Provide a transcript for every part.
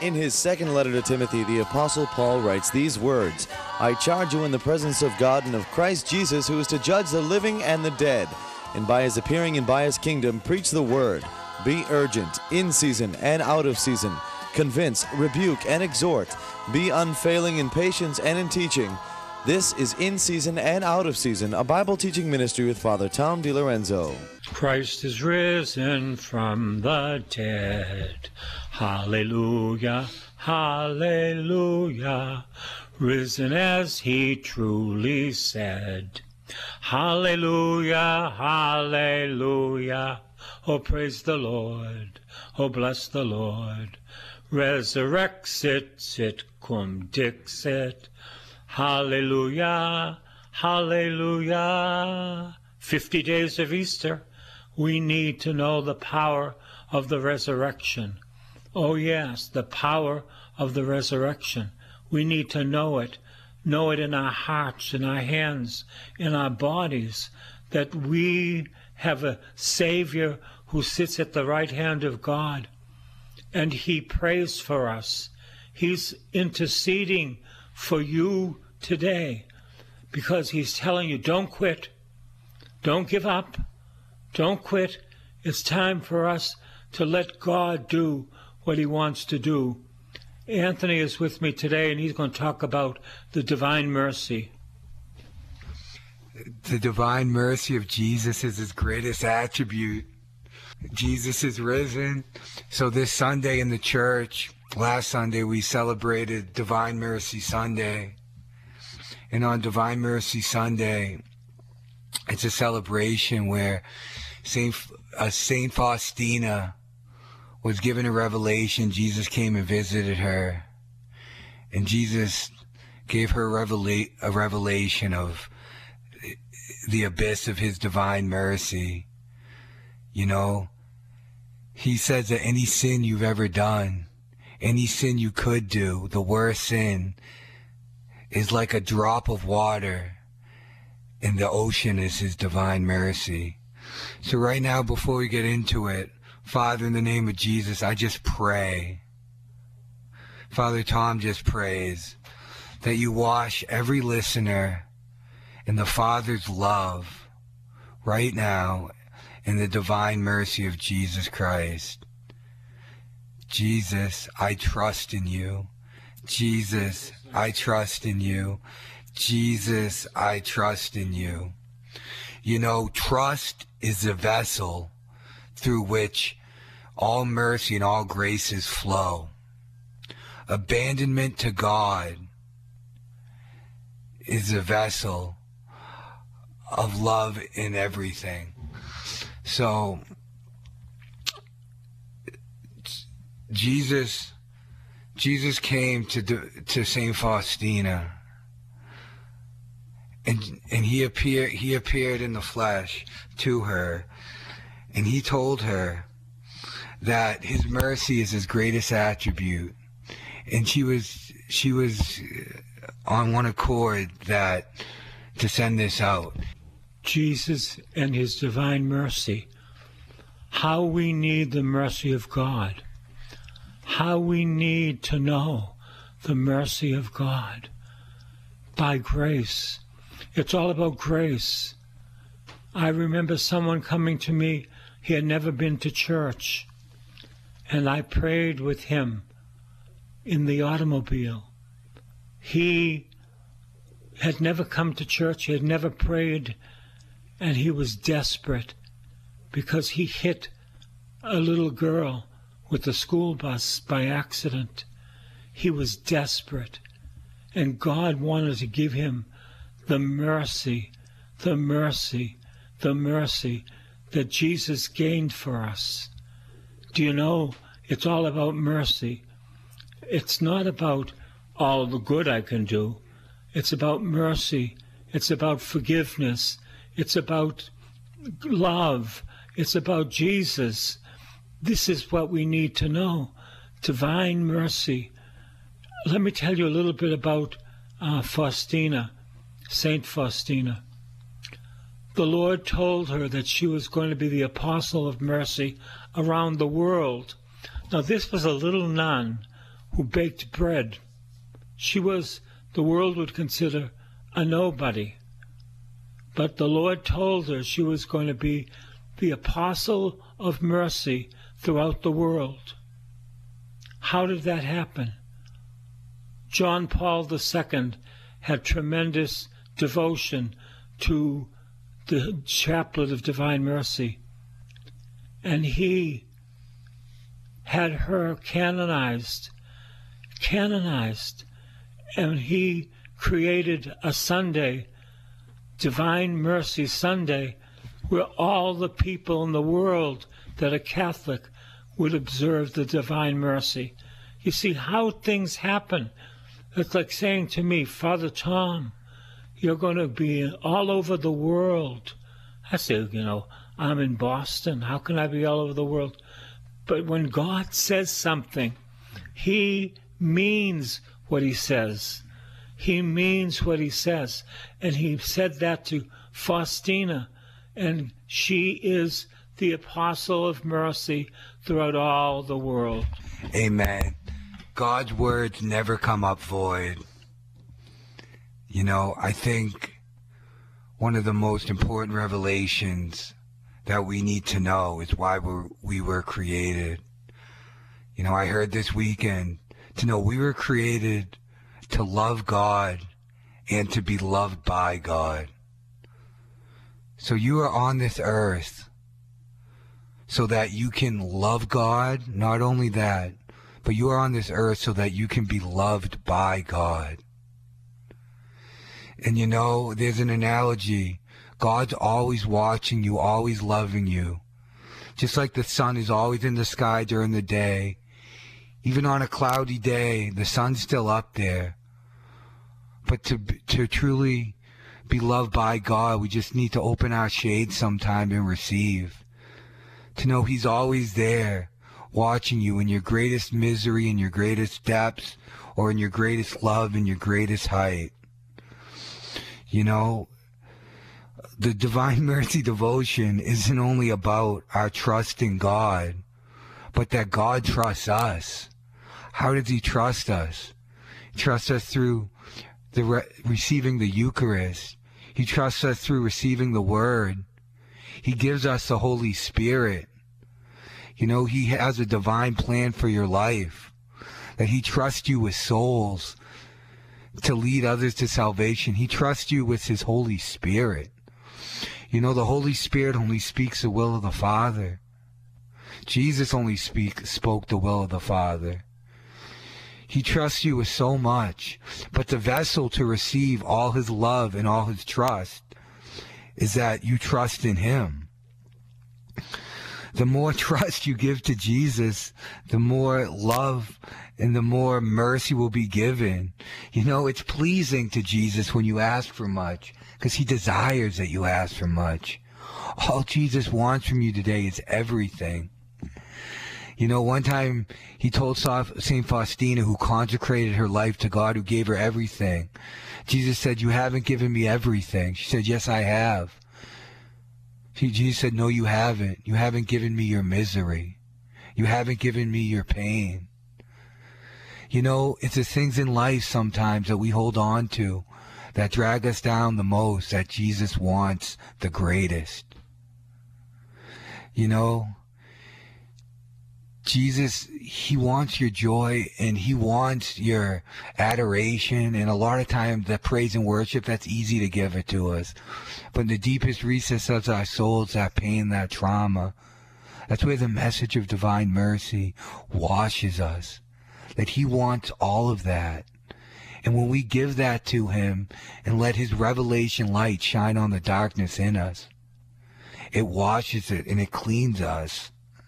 In his second letter to Timothy, the Apostle Paul writes these words, I charge you in the presence of God and of Christ Jesus, who is to judge the living and the dead, and by his appearing and by his kingdom, preach the word. Be urgent, in season and out of season. Convince, rebuke, and exhort. Be unfailing in patience and in teaching. This is In Season and Out of Season, a Bible teaching ministry with Father Tom DiLorenzo. Christ is risen from the dead. Hallelujah, hallelujah. Risen as he truly said. Hallelujah, hallelujah. Oh, praise the Lord. Oh, bless the Lord. Resurrexit, sit cum dixit. Hallelujah, hallelujah. 50 days of Easter, we need to know the power of the resurrection. Oh yes, the power of the resurrection. We need to know it in our hearts, in our hands, in our bodies, that we have a Savior who sits at the right hand of God, and he prays for us. He's interceding for you today, because he's telling you, don't quit, don't give up, don't quit. It's time for us to let God do what he wants to do. Anthony is with me today, and he's going to talk about the divine mercy. The divine mercy of Jesus is his greatest attribute. Jesus is risen. So this Sunday in the church, last Sunday, we celebrated Divine Mercy Sunday. And on Divine Mercy Sunday, it's a celebration where Saint Faustina was given a revelation. Jesus came and visited her. And Jesus gave her a revelation of the abyss of his divine mercy. You know, he says that any sin you've ever done, any sin you could do, the worst sin, is like a drop of water in the ocean is his divine mercy. So right now, before we get into it, Father, in the name of Jesus, I just pray. Father Tom just prays that you wash every listener in the Father's love right now in the divine mercy of Jesus Christ. Jesus, I trust in you. Jesus, I trust in you. Jesus, I trust in you. You know, trust is the vessel through which all mercy and all graces flow. Abandonment to God is the vessel of love in everything. So, Jesus came to Saint Faustina, and he appeared in the flesh to her, and he told her that his mercy is his greatest attribute, and she was on one accord that to send this out. Jesus and his divine mercy. How we need the mercy of God. How we need to know the mercy of God. By grace. It's all about grace. I remember someone coming to me. He had never been to church. And I prayed with him in the automobile. He had never come to church. He had never prayed. And he was desperate because he hit a little girl with the school bus by accident. He was desperate. And God wanted to give him the mercy, the mercy, the mercy that Jesus gained for us. Do you know, it's all about mercy. It's not about all the good I can do. It's about mercy. It's about forgiveness. It's about love. It's about Jesus. This is what we need to know. Divine mercy. Let me tell you a little bit about Faustina, Saint Faustina. The Lord told her that she was going to be the apostle of mercy around the world. Now, this was a little nun who baked bread. She was, the world would consider, a nobody. But the Lord told her she was going to be the apostle of mercy throughout the world. How did that happen? John Paul II had tremendous devotion to the Chaplet of Divine Mercy, and he had her canonized, and he created a Sunday, Divine Mercy Sunday, where all the people in the world that are Catholic would observe the Divine Mercy. You see how things happen. It's like saying to me, Father Tom, you're going to be all over the world. I say, I'm in Boston. How can I be all over the world? But when God says something, he means what he says. He means what he says. And he said that to Faustina. And she is the apostle of mercy throughout all the world. Amen. God's words never come up void. I think one of the most important revelations that we need to know is why we were created. I heard this weekend to know we were created to love God and to be loved by God. So you are on this earth so that you can love God. Not only that, but you are on this earth so that you can be loved by God. And there's an analogy. God's always watching you, always loving you. Just like the sun is always in the sky during the day. Even on a cloudy day, the sun's still up there. But to truly be loved by God, we just need to open our shades sometime and receive. To know he's always there, watching you in your greatest misery, in your greatest depths, or in your greatest love, in your greatest height. The Divine Mercy devotion isn't only about our trust in God, but that God trusts us. How does he trust us? He trusts us through receiving the Eucharist. He trusts us through receiving the Word. He gives us the Holy Spirit. He has a divine plan for your life, that he trusts you with souls to lead others to salvation. He trusts you with his Holy Spirit. The Holy Spirit only speaks the will of the Father. Jesus only spoke the will of the Father. He trusts you with so much, but the vessel to receive all his love and all his trust is that you trust in him. The more trust you give to Jesus, the more love and the more mercy will be given. It's pleasing to Jesus when you ask for much, because he desires that you ask for much. All Jesus wants from you today is everything. One time he told St. Faustina, who consecrated her life to God, who gave her everything, Jesus said, "You haven't given me everything." She said, "Yes, I have." Jesus said, "No, you haven't. You haven't given me your misery. You haven't given me your pain." It's the things in life sometimes that we hold on to that drag us down the most that Jesus wants the greatest. Jesus, he wants your joy and he wants your adoration. And a lot of times the praise and worship, that's easy to give it to us. But in the deepest recess of our souls, that pain, that trauma, that's where the message of divine mercy washes us. That he wants all of that. And when we give that to him and let his revelation light shine on the darkness in us, it washes it and it cleans us.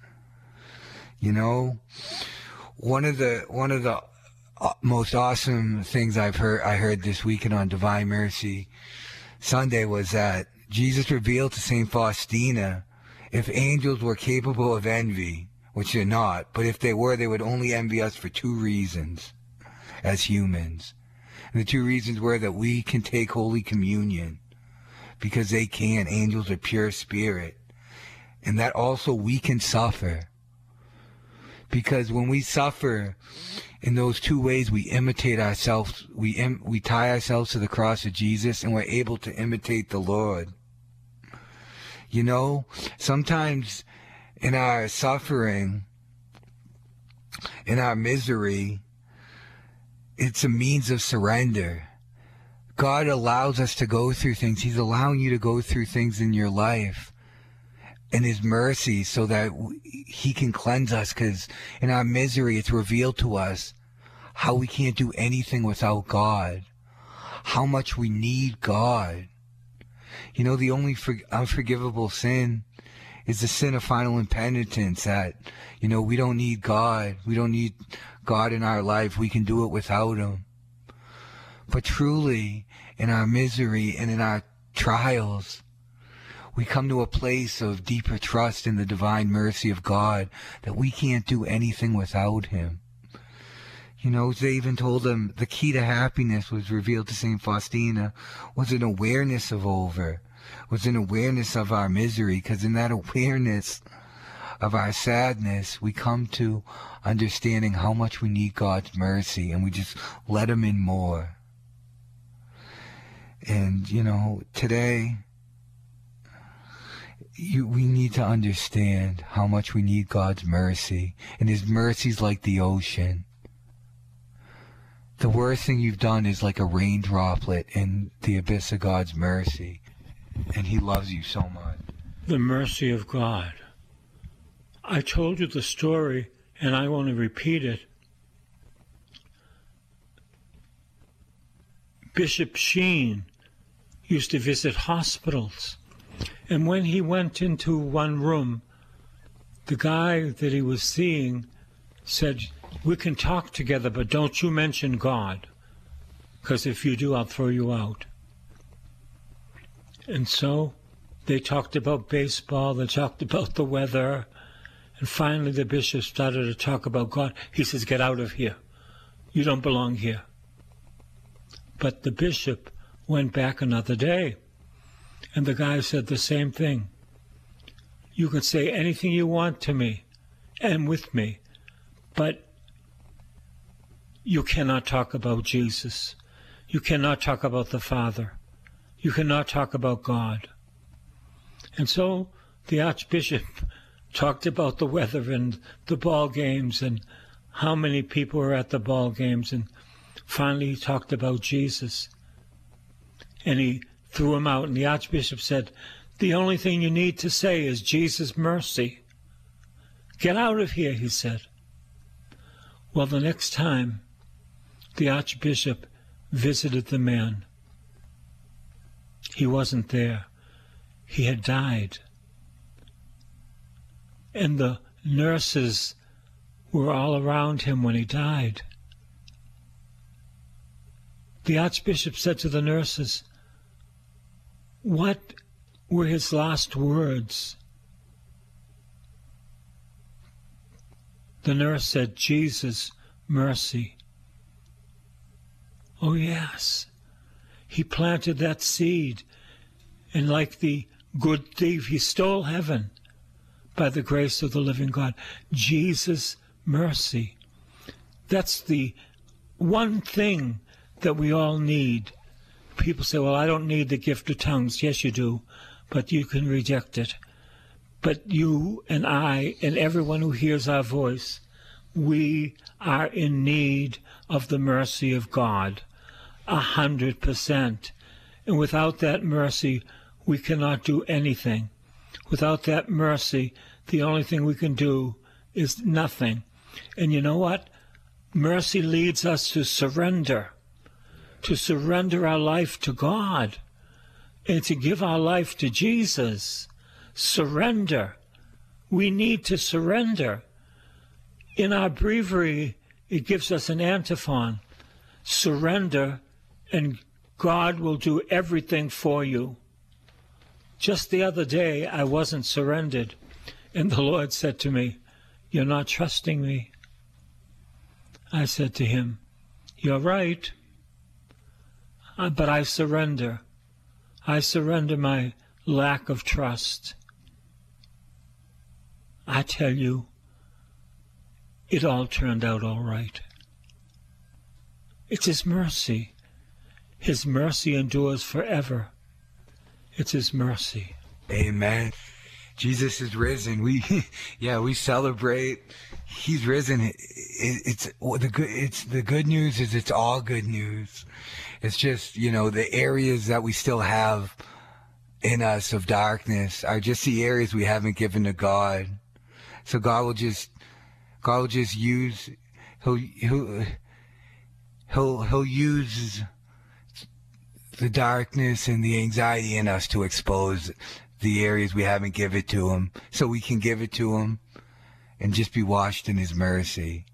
One of the most awesome things I heard this weekend on Divine Mercy Sunday was that Jesus revealed to St. Faustina, if angels were capable of envy, which they're not, but if they were, they would only envy us for two reasons as humans. And the two reasons were that we can take Holy Communion, because they can. Angels are pure spirit. And that also we can suffer, Because when we suffer in those two ways, we imitate ourselves. We tie ourselves to the cross of Jesus, and we're able to imitate the Lord. You know, sometimes in our suffering, in our misery, it's a means of surrender. God allows us to go through things. He's allowing you to go through things in your life in His mercy so that He can cleanse us, because in our misery it's revealed to us how we can't do anything without God, how much we need God. You know, the only unforgivable sin is the sin of final impenitence, that, you know, we don't need God. We don't need God in our life. We can do it without Him. But truly, in our misery and in our trials, we come to a place of deeper trust in the divine mercy of God, that we can't do anything without Him. You know, they even told them the key to happiness was revealed to St. Faustina, was an awareness of was an awareness of our misery, because in that awareness of our sadness, we come to understanding how much we need God's mercy, and we just let Him in more. And, you know, today, we need to understand how much we need God's mercy, and His mercy's like the ocean. The worst thing you've done is like a rain droplet in the abyss of God's mercy, and He loves you so much. The mercy of God. I told you the story, and I want to repeat it. Bishop Sheen used to visit hospitals, and when he went into one room, the guy that he was seeing said, "We can talk together, but don't you mention God, because if you do, I'll throw you out." And so they talked about baseball, they talked about the weather, and finally the bishop started to talk about God. He says, "Get out of here. You don't belong here." But the bishop went back another day, and the guy said the same thing. "You can say anything you want to me and with me, but you cannot talk about Jesus. You cannot talk about the Father. You cannot talk about God." And so the Archbishop talked about the weather and the ball games and how many people were at the ball games, and finally he talked about Jesus. And he threw him out, and the Archbishop said, "The only thing you need to say is Jesus' mercy. Get out of here," he said. Well, the next time the Archbishop visited the man, he wasn't there. He had died. And the nurses were all around him when he died. The Archbishop said to the nurses, "What were his last words?" The nurse said, "Jesus, mercy." Oh yes, he planted that seed, and like the good thief, he stole heaven by the grace of the living God. Jesus, mercy. That's the one thing that we all need. People say, "Well, I don't need the gift of tongues." Yes, you do, but you can reject it. But you and I and everyone who hears our voice, we are in need of the mercy of God, 100%. And without that mercy, we cannot do anything. Without that mercy, the only thing we can do is nothing. And you know what? Mercy leads us to surrender our life to God, and to give our life to Jesus. Surrender. We need to surrender. In our breviary, it gives us an antiphon. Surrender, and God will do everything for you. Just the other day, I wasn't surrendered, and the Lord said to me, "You're not trusting me." I said to him, "You're right, but I surrender. I surrender my lack of trust." I tell you, it all turned out all right. It's His mercy. His mercy endures forever. It's His mercy. Amen. Jesus is risen. We celebrate. He's risen. It's the good news is it's all good news. It's just, the areas that we still have in us of darkness are just the areas we haven't given to God. So God will just use, he'll use the darkness and the anxiety in us to expose the areas we haven't given to Him, so we can give it to Him and just be washed in His mercy.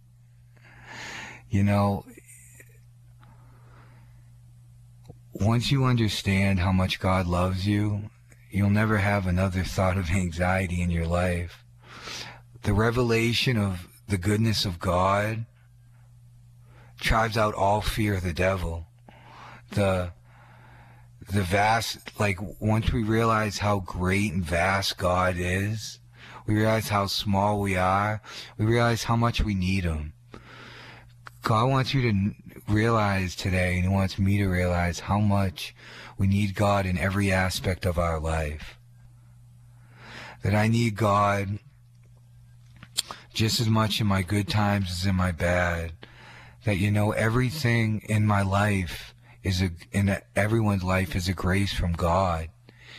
Once you understand how much God loves you, you'll never have another thought of anxiety in your life. The revelation of the goodness of God drives out all fear of the devil. The vast, once we realize how great and vast God is, we realize how small we are, we realize how much we need Him. God wants you to realize today, and He wants me to realize how much we need God in every aspect of our life. That I need God just as much in my good times as in my bad. That, everything in my life everyone's life is a grace from God.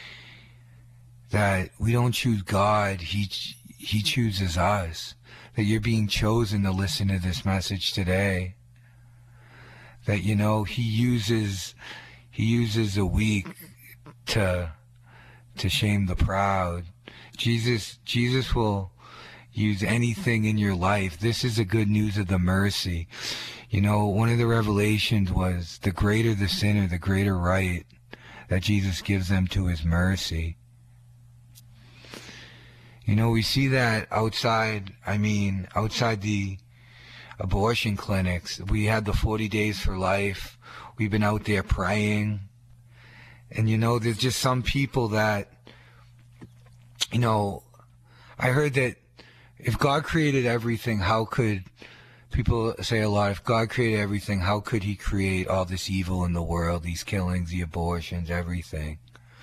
That we don't choose God, He chooses us. That you're being chosen to listen to this message today. That, He uses the weak to shame the proud. Jesus will use anything in your life. This is the good news of the mercy. One of the revelations was the greater the sinner, the greater right that Jesus gives them to His mercy. We see that outside the abortion clinics. We had the 40 Days for Life. We've been out there praying. And, there's just some people that, I heard that if God created everything, how could, people say a lot, if God created everything, how could He create all this evil in the world, these killings, the abortions, everything?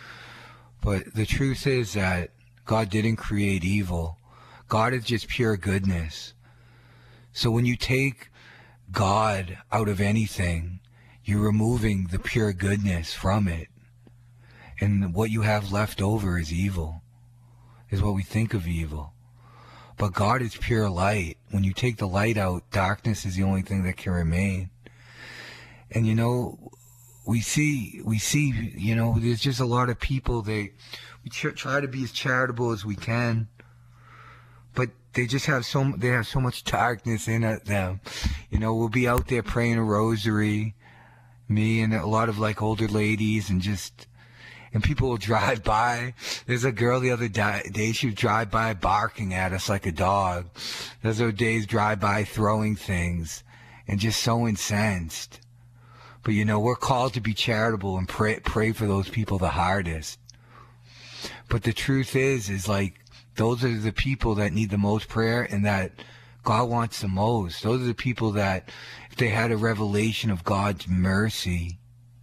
But the truth is that God didn't create evil. God is just pure goodness. So when you take God out of anything, you're removing the pure goodness from it. And what you have left over is evil, is what we think of evil. But God is pure light. When you take the light out, darkness is the only thing that can remain. And we see, there's just a lot of people, we try to be as charitable as we can, but they just have so much darkness in them. We'll be out there praying a rosary, me and a lot of older ladies, and people will drive by. There's a girl the other day, she would drive by barking at us like a dog. There's other days drive by throwing things and just so incensed. But we're called to be charitable and pray for those people the hardest. But the truth is those are the people that need the most prayer and that God wants the most. Those are the people that, if they had a revelation of God's mercy,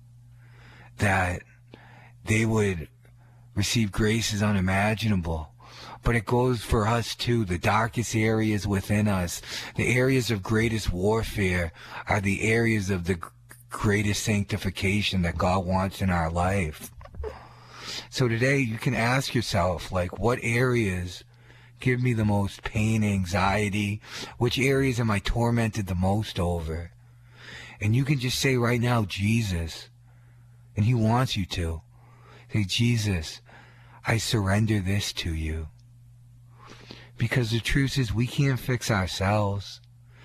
that they would receive graces unimaginable. But it goes for us too. The darkest areas within us, the areas of greatest warfare, are the areas of the greatest sanctification that God wants in our life. So today you can ask yourself, what areas give me the most pain, anxiety? Which areas am I tormented the most over? And you can just say right now, Jesus. And He wants you to. Say, Jesus, I surrender this to you. Because the truth is, we can't fix ourselves.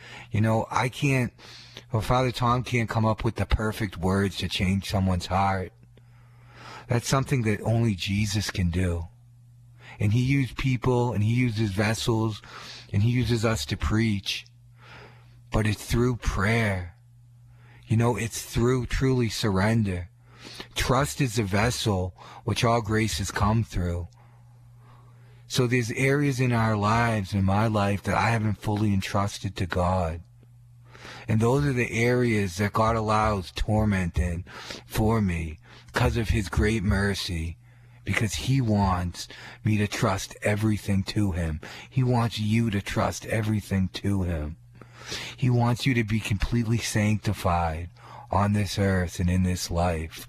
Father Tom can't come up with the perfect words to change someone's heart. That's something that only Jesus can do. And He used people, and He uses vessels, and He uses us to preach. But it's through prayer. It's through truly surrender. Trust is the vessel which all graces come through. So there's areas in our lives, in my life, that I haven't fully entrusted to God. And those are the areas that God allows torment in for me because of his great mercy, because he wants me to trust everything to him. He wants you to trust everything to him. He wants you to be completely sanctified on this earth and in this life,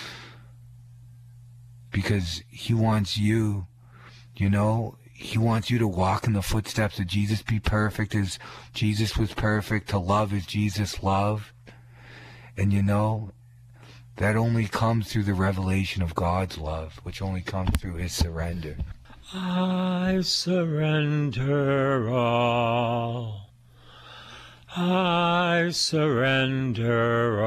because he wants you, he wants you to walk in the footsteps of Jesus, be perfect as Jesus was perfect, to love as Jesus loved. And that only comes through the revelation of God's love, which only comes through his surrender. I surrender all. I surrender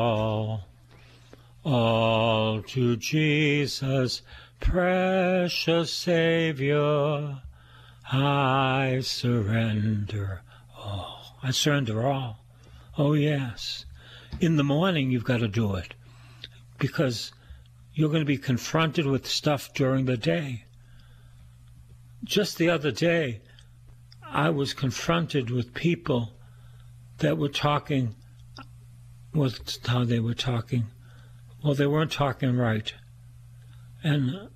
all to Jesus, precious Savior. I surrender all. I surrender all. Oh, yes. In the morning, you've got to do it, because you're going to be confronted with stuff during the day. Just the other day, I was confronted with people that were talking, what's how they were talking? Well, they weren't talking right. And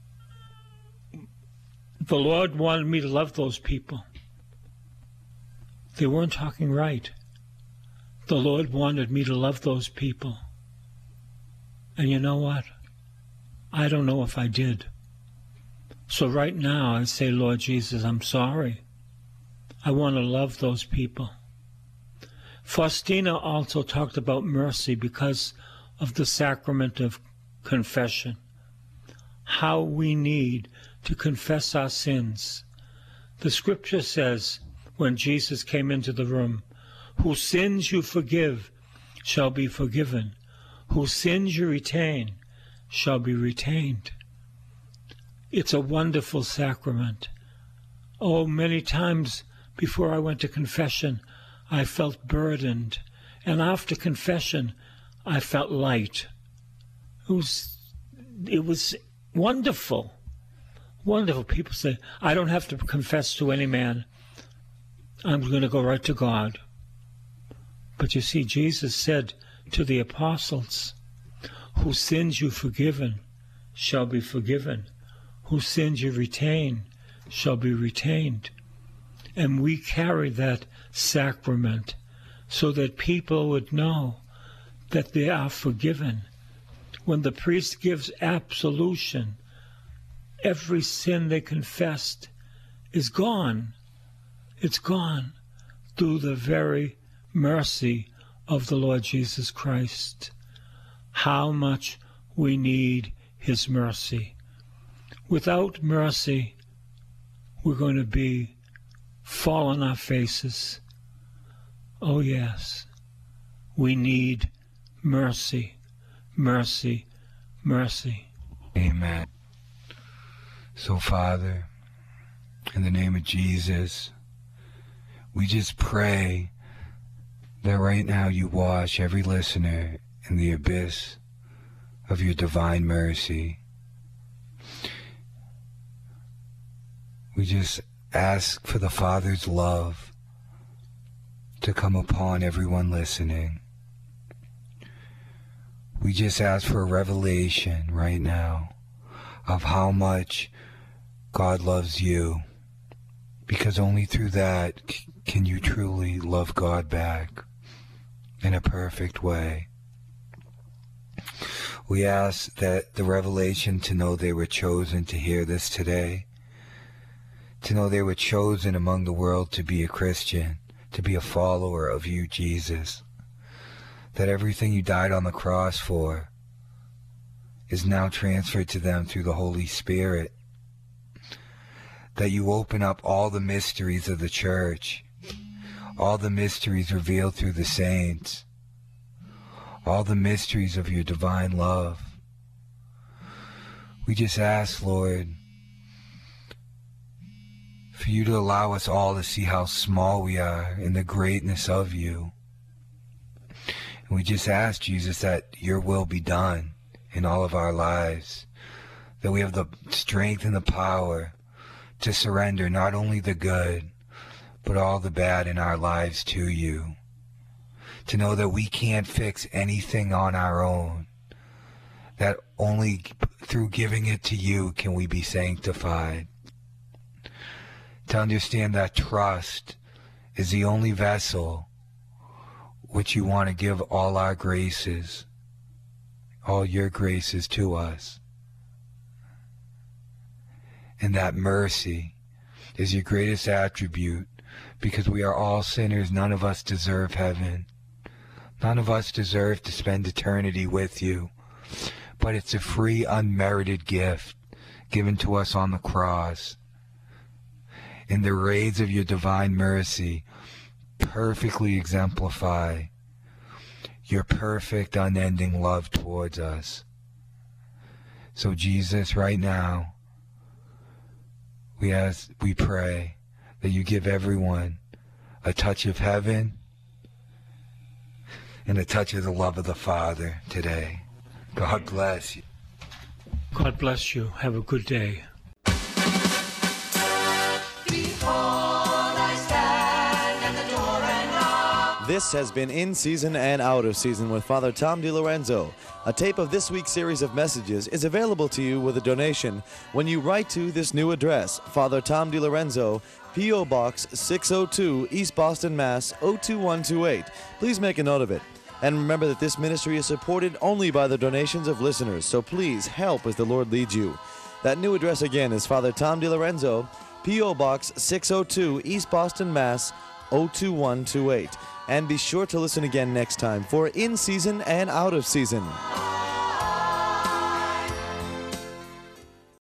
the Lord wanted me to love those people. They weren't talking right. The Lord wanted me to love those people. And you know what? I don't know if I did. So right now I say, Lord Jesus, I'm sorry. I want to love those people. Faustina also talked about mercy because of the sacrament of confession. How we need to confess our sins. The scripture says, when Jesus came into the room, whose sins you forgive shall be forgiven. Whose sins you retain shall be retained. It's a wonderful sacrament. Oh, many times before I went to confession, I felt burdened. And after confession, I felt light. It was wonderful. Wonderful. People say, I don't have to confess to any man. I'm going to go right to God. But you see, Jesus said to the apostles, whose sins you forgiven shall be forgiven. Whose sins you retain shall be retained. And we carry that sacrament so that people would know that they are forgiven. When the priest gives absolution, every sin they confessed is gone. It's gone through the very mercy of the Lord Jesus Christ. How much we need his mercy. Without mercy, we're going to fall on our faces. Oh yes, we need mercy, mercy, mercy. Amen. So, Father, in the name of Jesus, we just pray that right now you wash every listener in the abyss of your divine mercy. We just ask for the Father's love to come upon everyone listening. We just ask for a revelation right now of how much God loves you, because only through that can you truly love God back in a perfect way. We ask that the revelation to know they were chosen to hear this today, to know they were chosen among the world to be a Christian, to be a follower of you, Jesus, that everything you died on the cross for is now transferred to them through the Holy Spirit, that you open up all the mysteries of the church, all the mysteries revealed through the saints, all the mysteries of your divine love. We just ask, Lord, for you to allow us all to see how small we are in the greatness of you. And we just ask, Jesus, that your will be done in all of our lives, that we have the strength and the power to surrender not only the good, but all the bad in our lives to you. To know that we can't fix anything on our own, that only through giving it to you can we be sanctified. To understand that trust is the only vessel which you want to give all our graces, all your graces to us. And that mercy is your greatest attribute, because we are all sinners. None of us deserve heaven. None of us deserve to spend eternity with you. But it's a free, unmerited gift given to us on the cross. And the rays of your divine mercy perfectly exemplify your perfect, unending love towards us. So Jesus, right now, we pray that you give everyone a touch of heaven and a touch of the love of the Father today. God bless you. God bless you. Have a good day. This has been In Season and Out of Season with Father Tom DiLorenzo. A tape of this week's series of messages is available to you with a donation when you write to this new address, Father Tom DiLorenzo, P.O. Box 602, East Boston, Mass. 02128. Please make a note of it. And remember that this ministry is supported only by the donations of listeners, so please help as the Lord leads you. That new address again is Father Tom DiLorenzo, P.O. Box 602, East Boston, Mass. 02128. And be sure to listen again next time for In Season and Out of Season.